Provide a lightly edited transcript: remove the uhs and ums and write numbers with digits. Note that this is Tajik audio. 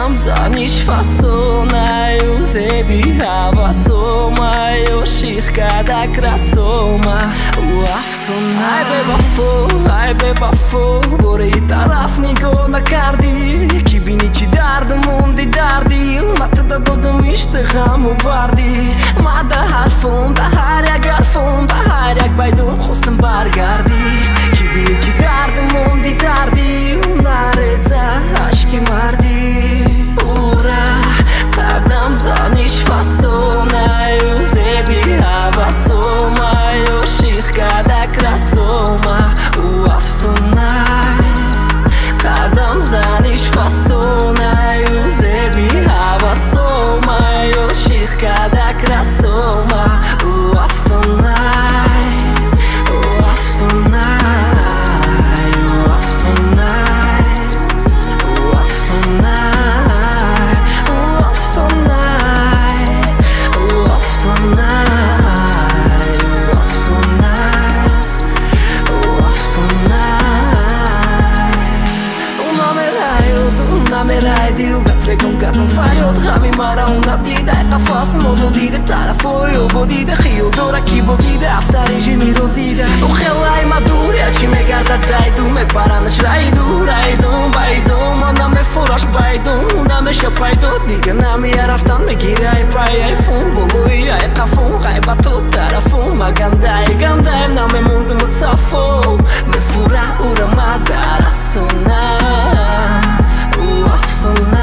zanis fasona eu zebi havasoma eu shirkada krasoma u afsona ai bebafo bore taraf nigo na kardi ki bini ci darde mundi dardi mat da dodum işte hamu vardi ma da harfon da harya garfon da harya baydum khostum bargardi ki bini ci darde mundi dardi na reza aşki mardi ura qadam zanish fasona eu zebi havasoma eu shirkada krasoma u afsona qadam zanish fasona eu zebi havasoma eu shirkada krasoma u afsona Não falhou de rami mara una dida Eta faço mozo dida Tara foi o bodida Rio dora ki bozida Aftar em gemi rozida O relai madura Ci me garda daidu Me para na shraidu Raidum baidum Ana me furash baidum Una me shapaidu Diga na mi araftan Me gira e pai e fun Bolui e kafun Gai batu tarafun Magandai gandai Na me mundo me tsafo Me fura ura madara sona U afsona